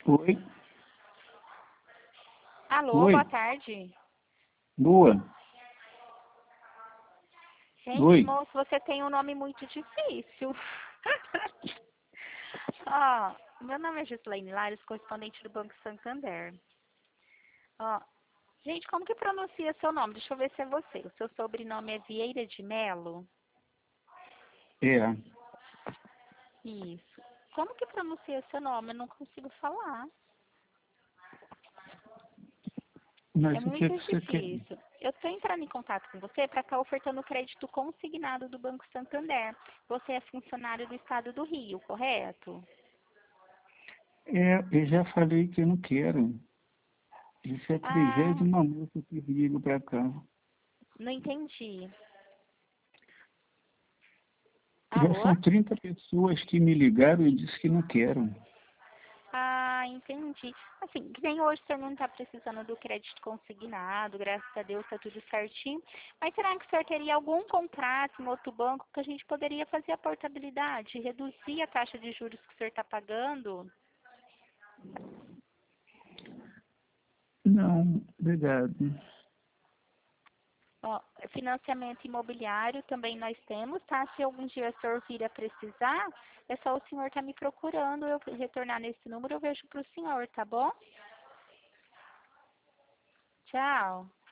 Oi, Alô, oi, boa tarde. boa, Gente, oi. moço, você tem um nome muito difícil. Ó, meu nome é Gislaine Lares, correspondente do Banco Santander. Ó, gente, como que pronuncia seu nome? Deixa eu ver se é você. O seu sobrenome é Vieira de Melo? É, Isso. Como que pronuncia seu nome? Eu não consigo falar. É mas o que é muito que você quer? difícil. Eu estou entrando em contato com você para estar ofertando crédito consignado do Banco Santander. Você é funcionário do Estado do Rio, correto? É, eu já falei que eu não quero. Isso é a Ah, 30ª moça que ligo para cá. não entendi. Já Alô? são 30 pessoas que me ligaram e disse que não quero. Ah, entendi. Assim, que nem hoje o senhor não está precisando do crédito consignado, graças a Deus está tudo certinho. Mas será que o senhor teria algum contrato em outro banco que a gente poderia fazer a portabilidade, reduzir a taxa de juros que o senhor está pagando? Não, obrigado. Ó, financiamento imobiliário também nós temos, tá? Se algum dia o senhor vir a precisar, é só o senhor estar me procurando, eu retornar nesse número, eu vejo para o senhor, tá bom? Tchau.